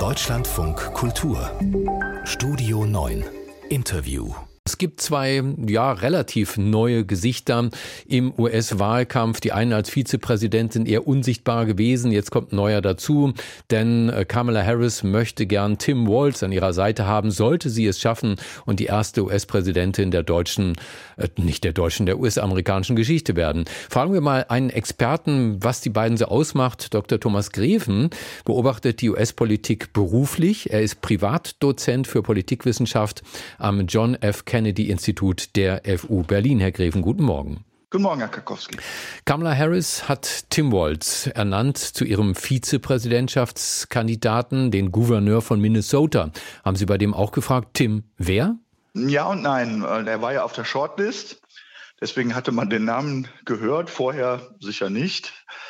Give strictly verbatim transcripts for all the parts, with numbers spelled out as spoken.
Deutschlandfunk Kultur Studio neun Interview. Es gibt zwei, ja, relativ neue Gesichter im U S-Wahlkampf. Die einen als Vizepräsidentin eher unsichtbar gewesen. Jetzt kommt ein neuer dazu, denn Kamala Harris möchte gern Tim Walz an ihrer Seite haben, sollte sie es schaffen und die erste U S-Präsidentin der deutschen, äh, nicht der deutschen, der U S-amerikanischen Geschichte werden. Fragen wir mal einen Experten, was die beiden so ausmacht. Doktor Thomas Greven beobachtet die U S-Politik beruflich. Er ist Privatdozent für Politikwissenschaft am John F. Kennedy-Institut der F U Berlin. Herr Greven, guten Morgen. Guten Morgen, Herr Karkowski. Kamala Harris hat Tim Walz ernannt zu ihrem Vizepräsidentschaftskandidaten, den Gouverneur von Minnesota. Haben Sie bei dem auch gefragt, Tim, wer? Ja und nein. Er war ja auf der Shortlist. Deswegen hatte man den Namen gehört, vorher sicher nicht.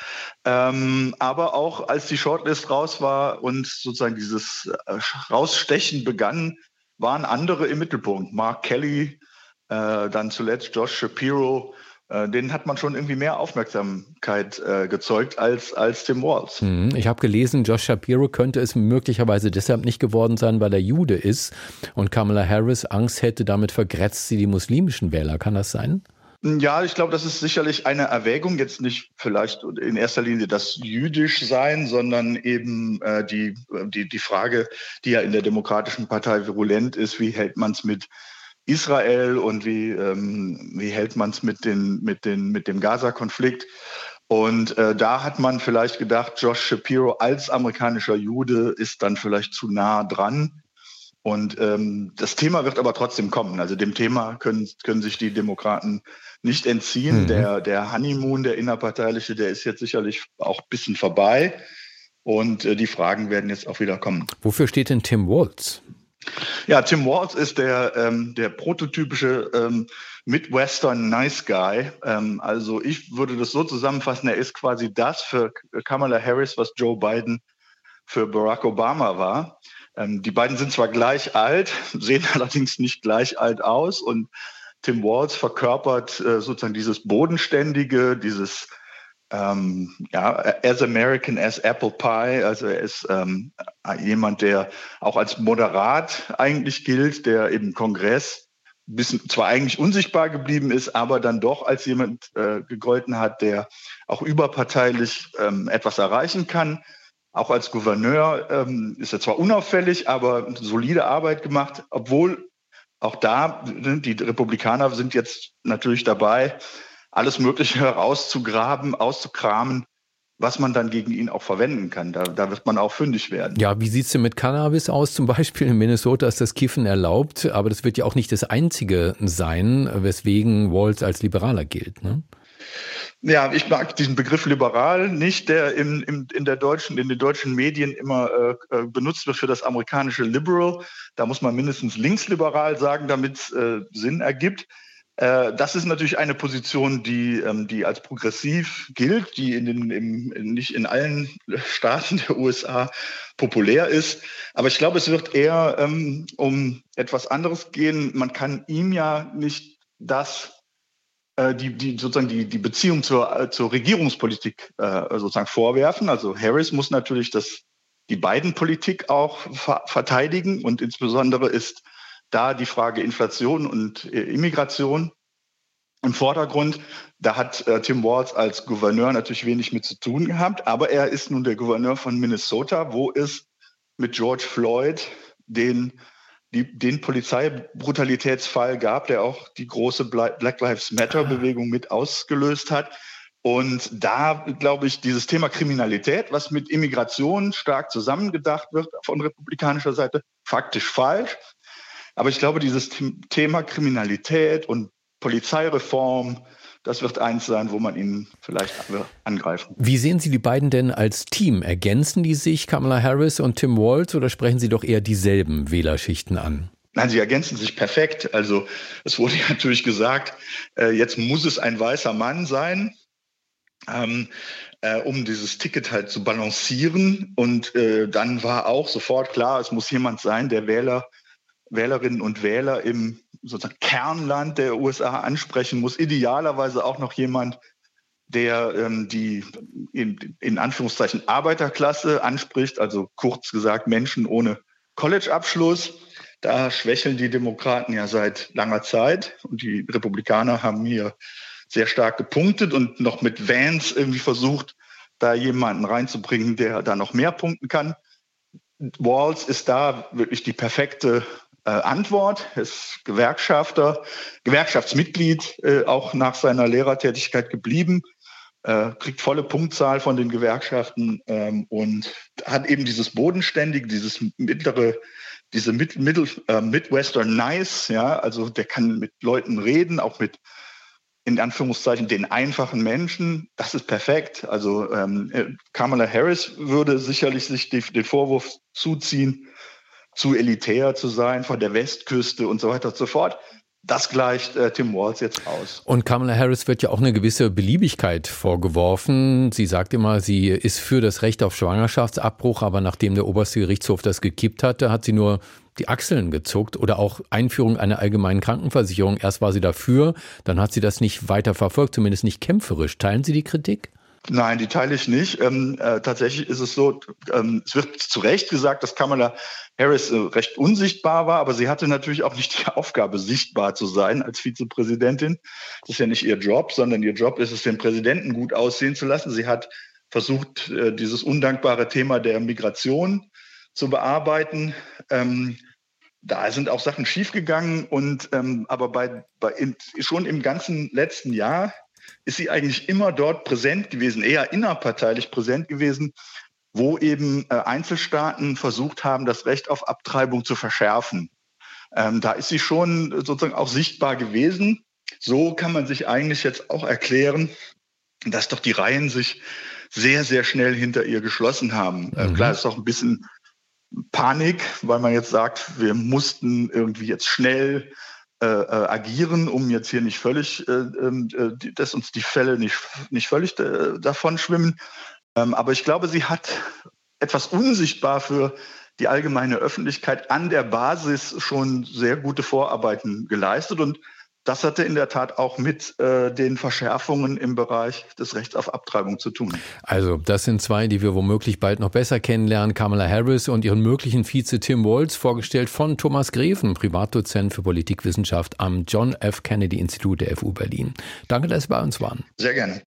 Ähm, aber auch als die Shortlist raus war und sozusagen dieses Rausstechen begann, waren andere im Mittelpunkt. Mark Kelly, äh, dann zuletzt Josh Shapiro. Äh, denen hat man schon irgendwie mehr Aufmerksamkeit äh, gezeugt als, als Tim Walz. Ich habe gelesen, Josh Shapiro könnte es möglicherweise deshalb nicht geworden sein, weil er Jude ist und Kamala Harris Angst hätte, damit vergrätzt sie die muslimischen Wähler. Kann das sein? Ja, ich glaube, das ist sicherlich eine Erwägung, jetzt nicht vielleicht in erster Linie das jüdisch sein, sondern eben äh, die, die, die Frage, die ja in der Demokratischen Partei virulent ist, wie hält man es mit Israel und wie, ähm, wie hält man es mit, den, mit, den, mit dem Gaza-Konflikt. Und äh, da hat man vielleicht gedacht, Josh Shapiro als amerikanischer Jude ist dann vielleicht zu nah dran. Und ähm, das Thema wird aber trotzdem kommen. Also dem Thema können, können sich die Demokraten nicht entziehen. Mhm. Der, der Honeymoon, der innerparteiliche, der ist jetzt sicherlich auch ein bisschen vorbei. Und äh, die Fragen werden jetzt auch wieder kommen. Wofür steht denn Tim Walz? Ja, Tim Walz ist der, ähm, der prototypische ähm, Midwestern Nice Guy. Ähm, also ich würde das so zusammenfassen, er ist quasi das für Kamala Harris, was Joe Biden für Barack Obama war. Ähm, die beiden sind zwar gleich alt, sehen allerdings nicht gleich alt aus. Und Tim Walz verkörpert äh, sozusagen dieses Bodenständige, dieses ähm, ja, as American as Apple Pie. Also er ist ähm, jemand, der auch als moderat eigentlich gilt, der im Kongress bisschen, zwar eigentlich unsichtbar geblieben ist, aber dann doch als jemand äh, gegolten hat, der auch überparteilich ähm, etwas erreichen kann. Auch als Gouverneur ähm, ist er zwar unauffällig, aber solide Arbeit gemacht, obwohl auch da, die Republikaner sind jetzt natürlich dabei, alles Mögliche herauszugraben, auszukramen, was man dann gegen ihn auch verwenden kann. Da, da wird man auch fündig werden. Ja, wie sieht's denn mit Cannabis aus? Zum Beispiel in Minnesota ist das Kiffen erlaubt, aber das wird ja auch nicht das Einzige sein, weswegen Walz als Liberaler gilt, ne? Ja, ich mag diesen Begriff liberal nicht, der in, in, in, der deutschen, in den deutschen Medien immer äh, benutzt wird für das amerikanische liberal. Da muss man mindestens linksliberal sagen, damit es äh, Sinn ergibt. Äh, das ist natürlich eine Position, die, ähm, die als progressiv gilt, die in den, im, nicht in allen Staaten der U S A populär ist. Aber ich glaube, es wird eher ähm, um etwas anderes gehen. Man kann ihm ja nicht das Die, die sozusagen die, die Beziehung zur, zur Regierungspolitik äh, sozusagen vorwerfen. Also Harris muss natürlich das, die Biden-Politik auch ver- verteidigen und insbesondere ist da die Frage Inflation und äh, Immigration im Vordergrund. Da hat äh, Tim Walz als Gouverneur natürlich wenig mit zu tun gehabt, aber er ist nun der Gouverneur von Minnesota, wo es mit George Floyd den Die, den Polizeibrutalitätsfall gab, der auch die große Black Lives Matter-Bewegung mit ausgelöst hat. Und da, glaube ich, dieses Thema Kriminalität, was mit Immigration stark zusammengedacht wird von republikanischer Seite, faktisch falsch. Aber ich glaube, dieses Thema Kriminalität und Polizeireform, das wird eins sein, wo man ihn vielleicht angreifen. Wie sehen Sie die beiden denn als Team? Ergänzen die sich, Kamala Harris und Tim Walz, oder sprechen sie doch eher dieselben Wählerschichten an? Nein, sie ergänzen sich perfekt. Also es wurde ja natürlich gesagt, äh, jetzt muss es ein weißer Mann sein, ähm, äh, um dieses Ticket halt zu balancieren. Und äh, dann war auch sofort klar, es muss jemand sein, der Wähler Wählerinnen und Wähler im sozusagen Kernland der U S A ansprechen muss. Idealerweise auch noch jemand, der ähm, die in, in Anführungszeichen Arbeiterklasse anspricht, also kurz gesagt Menschen ohne College-Abschluss. Da schwächeln die Demokraten ja seit langer Zeit und die Republikaner haben hier sehr stark gepunktet und noch mit Vance irgendwie versucht, da jemanden reinzubringen, der da noch mehr punkten kann. Walz ist da wirklich die perfekte äh, Antwort. Er ist Gewerkschafter, Gewerkschaftsmitglied, äh, auch nach seiner Lehrertätigkeit geblieben, äh, kriegt volle Punktzahl von den Gewerkschaften ähm, und hat eben dieses bodenständige, dieses mittlere, diese Mid, Middle, äh, Midwestern Nice, ja, also der kann mit Leuten reden, auch mit in Anführungszeichen den einfachen Menschen. Das ist perfekt. Also ähm, Kamala Harris würde sicherlich sich die, den Vorwurf zuziehen, zu elitär zu sein, von der Westküste und so weiter und so fort. Das gleicht äh, Tim Walz jetzt aus. Und Kamala Harris wird ja auch eine gewisse Beliebigkeit vorgeworfen. Sie sagt immer, sie ist für das Recht auf Schwangerschaftsabbruch, aber nachdem der oberste Gerichtshof das gekippt hatte, hat sie nur die Achseln gezuckt. Oder auch Einführung einer allgemeinen Krankenversicherung. Erst war sie dafür, dann hat sie das nicht weiter verfolgt, zumindest nicht kämpferisch. Teilen Sie die Kritik? Nein, die teile ich nicht. Ähm, äh, tatsächlich ist es so, ähm, es wird zu Recht gesagt, dass Kamala Harris äh, recht unsichtbar war, aber sie hatte natürlich auch nicht die Aufgabe, sichtbar zu sein als Vizepräsidentin. Das ist ja nicht ihr Job, sondern ihr Job ist es, den Präsidenten gut aussehen zu lassen. Sie hat versucht, äh, dieses undankbare Thema der Migration zu bearbeiten. Ähm, da sind auch Sachen schiefgegangen und ähm, aber bei, bei in, schon im ganzen letzten Jahr ist sie eigentlich immer dort präsent gewesen, eher innerparteilich präsent gewesen, wo eben äh, Einzelstaaten versucht haben, das Recht auf Abtreibung zu verschärfen. Ähm, da ist sie schon sozusagen auch sichtbar gewesen. So kann man sich eigentlich jetzt auch erklären, dass doch die Reihen sich sehr, sehr schnell hinter ihr geschlossen haben. Mhm. Äh, klar, ist auch ein bisschen Panik, weil man jetzt sagt, wir mussten irgendwie jetzt schnell Äh, äh, agieren, um jetzt hier nicht völlig, äh, äh, dass uns die Fälle nicht, nicht völlig äh, davon schwimmen. Ähm, aber ich glaube, sie hat etwas unsichtbar für die allgemeine Öffentlichkeit an der Basis schon sehr gute Vorarbeiten geleistet. Und das hatte in der Tat auch mit äh, den Verschärfungen im Bereich des Rechts auf Abtreibung zu tun. Also das sind zwei, die wir womöglich bald noch besser kennenlernen. Kamala Harris und ihren möglichen Vize Tim Walz, vorgestellt von Thomas Greven, Privatdozent für Politikwissenschaft am John F. Kennedy Institut der F U Berlin. Danke, dass Sie bei uns waren. Sehr gerne.